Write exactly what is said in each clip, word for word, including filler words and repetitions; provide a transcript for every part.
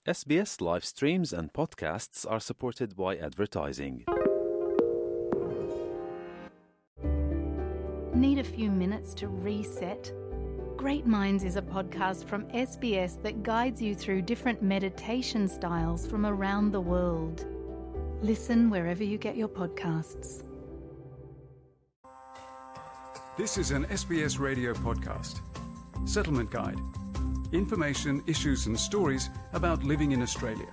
S B S live streams and podcasts are supported by advertising. Need a few minutes to reset? Great Minds is a podcast from S B S that guides you through different meditation styles from around the world. Listen wherever you get your podcasts. This is an S B S radio podcast. Settlement Guide. Information, issues and stories about living in Australia.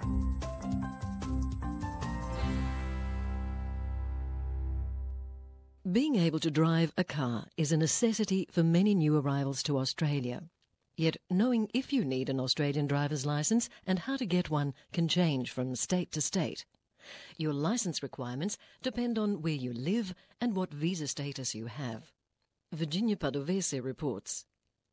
Being able to drive a car is a necessity for many new arrivals to Australia. Yet knowing if you need an Australian driver's licence and how to get one can change from state to state. Your licence requirements depend on where you live and what visa status you have. Virginia Padovese reports.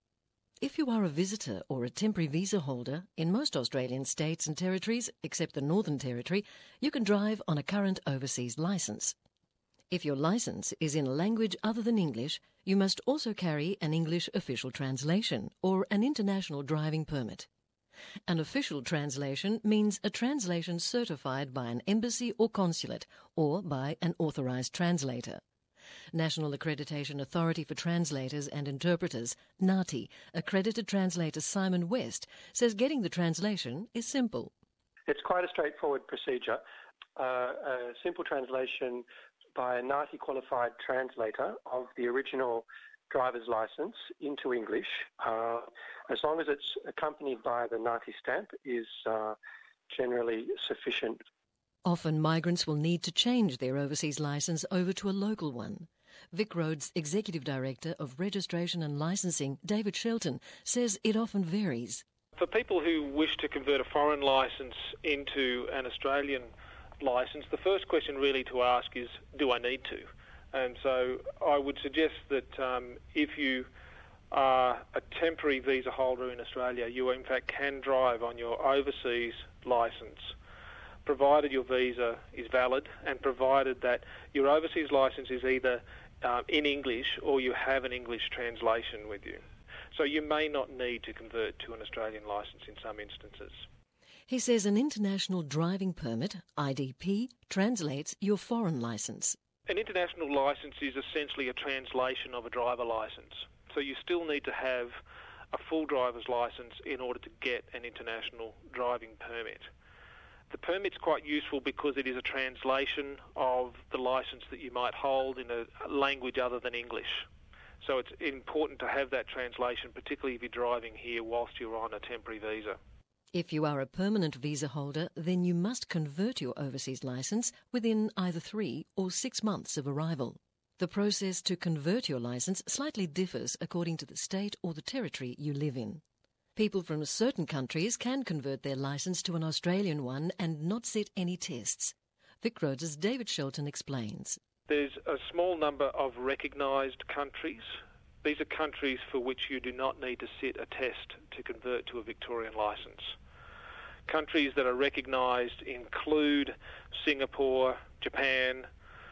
If you are a visitor or a temporary visa holder, in most Australian states and territories, except the Northern Territory, you can drive on a current overseas licence. If your licence is in a language other than English, you must also carry an English official translation or an international driving permit. An official translation means a translation certified by an embassy or consulate or by an authorised translator. National Accreditation Authority for Translators and Interpreters, NAATI, accredited translator Simon West, says getting the translation is simple. It's quite a straightforward procedure. Uh, a simple translation by a NAATI qualified translator of the original driver's licence into English, uh, as long as it's accompanied by the NAATI stamp, is uh, generally sufficient. Often migrants will need to change their overseas licence over to a local one. VicRoads Executive Director of Registration and Licensing, David Shelton, says it often varies. For people who wish to convert a foreign licence into an Australian licence, the first question really to ask is, do I need to? And so I would suggest that um, if you are a temporary visa holder in Australia, you in fact can drive on your overseas licence, provided your visa is valid and provided that your overseas licence is either uh, in English or you have an English translation with you. So you may not need to convert to an Australian licence in some instances. He says an international driving permit, I D P, translates your foreign licence. An international licence is essentially a translation of a driver licence. So you still need to have a full driver's licence in order to get an international driving permit. The permit's quite useful because it is a translation of the licence that you might hold in a language other than English. So it's important to have that translation, particularly if you're driving here whilst you're on a temporary visa. If you are a permanent visa holder, then you must convert your overseas licence within either three or six months of arrival. The process to convert your licence slightly differs according to the state or the territory you live in. People from certain countries can convert their licence to an Australian one and not sit any tests. VicRoads' David Shelton explains. There's a small number of recognised countries. These are countries for which you do not need to sit a test to convert to a Victorian licence. Countries that are recognised include Singapore, Japan,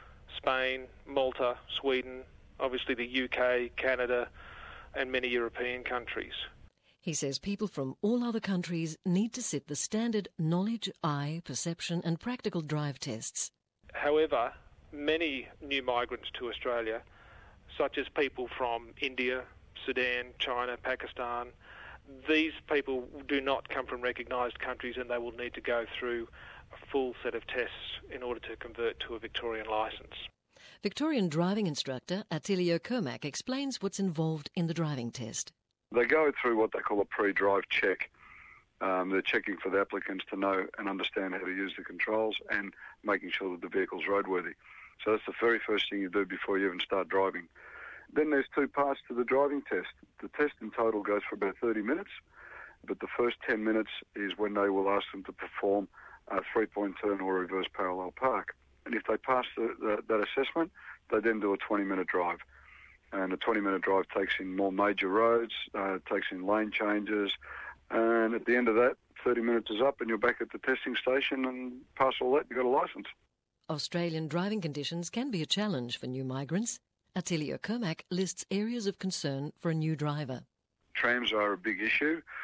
Spain, Malta, Sweden, obviously the U K, Canada, and many European countries. He says people from all other countries need to sit the standard knowledge, eye, perception and practical drive tests. However, many new migrants to Australia, such as people from India, Sudan, China, Pakistan, these people do not come from recognised countries and they will need to go through a full set of tests in order to convert to a Victorian licence. Victorian driving instructor Attilio Kermack explains what's involved in the driving test. They go through what they call a pre-drive check. Um, they're checking for the applicants to know and understand how to use the controls and making sure that the vehicle's roadworthy. So that's the very first thing you do before you even start driving. Then there's two parts to the driving test. The test in total goes for about thirty minutes, but the first ten minutes is when they will ask them to perform a three-point turn or reverse parallel park. And if they pass the, the, that assessment, they then do a twenty-minute drive. And a twenty-minute drive takes in more major roads, uh, takes in lane changes, and at the end of that, thirty minutes is up and you're back at the testing station and pass all that, you've got a licence. Australian driving conditions can be a challenge for new migrants. Attilio Kermack lists areas of concern for a new driver. Trams are a big issue.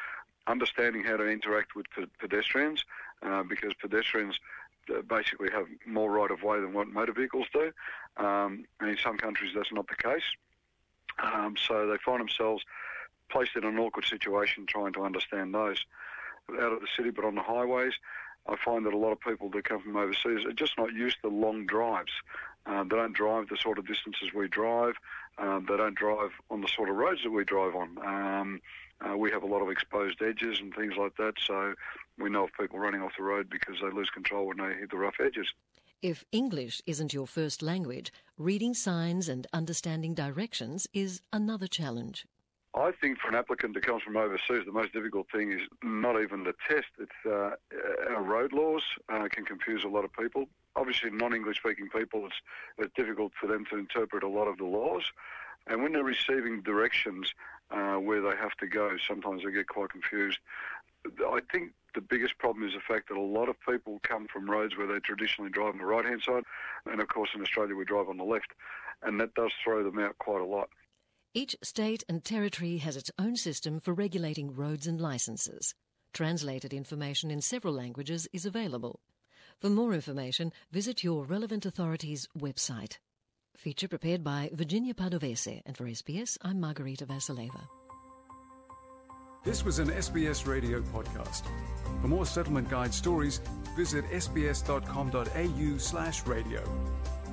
understanding how to interact with pe- pedestrians, uh, because pedestrians uh, basically have more right-of-way than what motor vehicles do, um, and in some countries that's not the case. Um, so they find themselves placed in an awkward situation trying to understand those. Out of the city, but on the highways, I find that a lot of people that come from overseas are just not used to long drives. Uh, they don't drive the sort of distances we drive. Um, they don't drive on the sort of roads that we drive on. Um, uh, we have a lot of exposed edges and things like that, so we know of people running off the road because they lose control when they hit the rough edges. If English isn't your first language, reading signs and understanding directions is another challenge. I think for an applicant that comes from overseas, the most difficult thing is not even the test. It's uh, our road laws uh, can confuse a lot of people. Obviously, non-English speaking people, it's, it's difficult for them to interpret a lot of the laws. And when they're receiving directions uh, where they have to go, sometimes they get quite confused. I think the biggest problem is the fact that a lot of people come from roads where they traditionally drive on the right-hand side. And, of course, in Australia, we drive on the left. And that does throw them out quite a lot. Each state and territory has its own system for regulating roads and licences. Translated information in several languages is available. For more information, visit your relevant authority's website. Feature prepared by Virginia Padovese, and for S B S, I'm Margarita Vasileva. This was an S B S radio podcast. For more Settlement Guide stories, visit sbs.com.au slash radio.